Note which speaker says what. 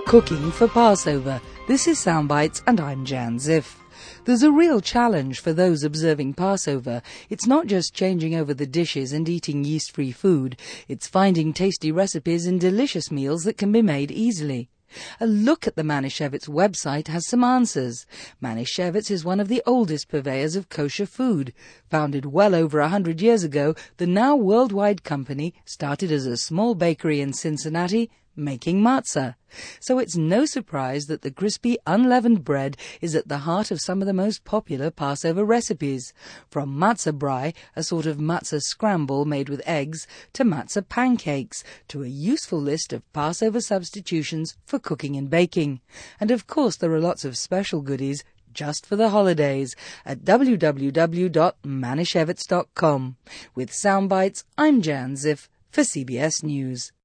Speaker 1: Cooking for Passover. This is Soundbites and I'm Jan Ziff. There's a real challenge for those observing Passover. It's not just changing over the dishes and eating yeast-free food. It's finding tasty recipes and delicious meals that can be made easily. A look at the Manischewitz website has some answers. Manischewitz is one of the oldest purveyors of kosher food. Founded well over 100 years ago, the now worldwide company started as a small bakery in Cincinnati, making matzah. So it's no surprise that the crispy, unleavened bread is at the heart of some of the most popular Passover recipes. From matzah brai, a sort of matzah scramble made with eggs, to matzah pancakes, to a useful list of Passover substitutions for cooking and baking. And of course there are lots of special goodies just for the holidays at www.manischewitz.com. With Soundbites, I'm Jan Ziff for CBS News.